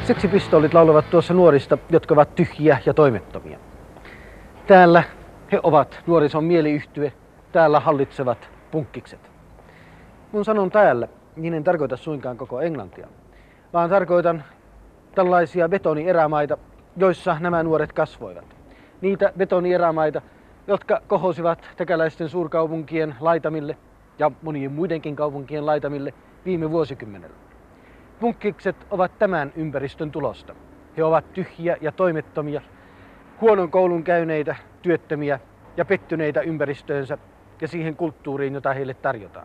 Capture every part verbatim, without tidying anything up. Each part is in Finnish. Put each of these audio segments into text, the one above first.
Seksipistoolit laulavat tuossa nuorista, jotka ovat tyhjiä ja toimettomia. Täällä he ovat nuorison mieliyhtye, täällä hallitsevat punkkikset. Kun sanon täällä, niin en tarkoita suinkaan koko Englantia, vaan tarkoitan tällaisia betonierämaita, joissa nämä nuoret kasvoivat. Niitä betonierämaita, jotka kohosivat täkäläisten suurkaupunkien laitamille ja monien muidenkin kaupunkien laitamille viime vuosikymmenellä. Punkkikset ovat tämän ympäristön tulosta. He ovat tyhjiä ja toimettomia, huonon koulun käyneitä, työttömiä ja pettyneitä ympäristöönsä ja siihen kulttuuriin, jota heille tarjotaan.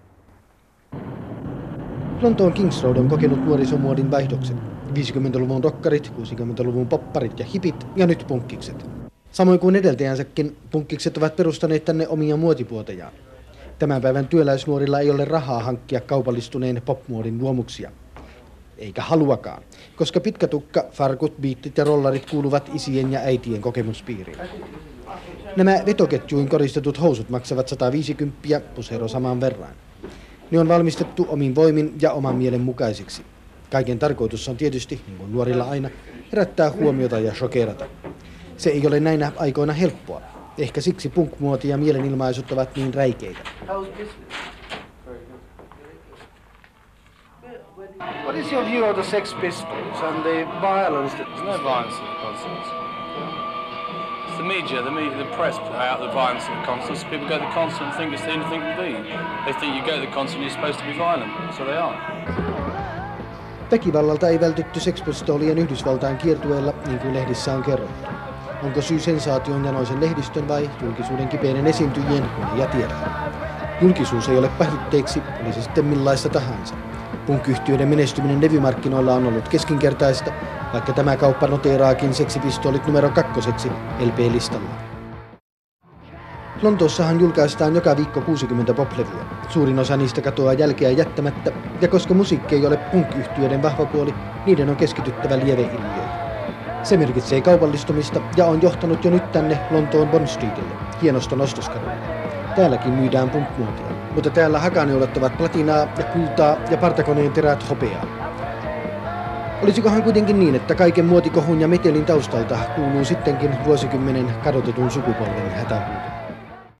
Lontoon Kings Road on kokenut nuorisomuodin vaihdoksen. viisikymmentäluvun rockarit, kuusikymmentäluvun popparit ja hipit ja nyt punkkikset. Samoin kuin edeltäjänsäkin, punkkikset ovat perustaneet tänne omia muotipuotejaan. Tämän päivän työläisnuorilla ei ole rahaa hankkia kaupallistuneen popmuodin luomuksia. Eikä haluakaan, koska pitkä tukka, farkut, biittit ja rollarit kuuluvat isien ja äitien kokemuspiiriin. Nämä vetoketjuin koristetut housut maksavat sata viisikymmentä, pusero saman verran. Ne on valmistettu omin voimin ja oman mielen mukaisiksi. Kaiken tarkoitus on tietysti, niin kuin nuorilla aina, herättää huomiota ja shokerata. Se ei ole näinä aikoina helppoa. Ehkä siksi punk-muoti ja mielenilmaisut ovat niin räikeitä. What is your view of the Sex Pistols and the violence? There's no violence at the concerts. It's the media, the media, the press put out the violence at the concerts. People go to the concert and think it's the only thing to be. They think you go to the concert and you're supposed to be violent, so they are. Väkivallalta ei vältytty Sex Pistolien Yhdysvaltain kiertueella, niin kuin lehdissä on kerrottu. Onko syy sensaation janoisen lehdistön vai julkisuuden kipeinen esiintyjien, kun ei tiedä. Julkisuus ei ole päihditteeksi, oli se sitten millaista tahansa. Punk-yhtiöiden menestyminen levymarkkinoilla on ollut keskinkertaista, vaikka tämä kauppa noteeraakin seksipistoolit numero kakkoseksi L P-listalla. Lontoossahan julkaistaan joka viikko kuusikymmentä pop-levyä. Suurin osa niistä katoaa jälkeä jättämättä, ja koska musiikki ei ole punk-yhtiöiden vahva puoli, niiden on keskityttävä lieveilmiöihin. Se merkitsee kaupallistumista ja on johtanut jo nyt tänne Lontoon Bond Streetille, hienoston ostoskadulle. Täälläkin myydään punk-muotia, mutta täällä hakaneulat ovat platinaa ja kultaa ja partakoneen terät hopeaa. Olisikohan kuitenkin niin, että kaiken muotikohun ja metelin taustalta kuuluu sittenkin vuosikymmenen kadotetun sukupolven hätähuuto?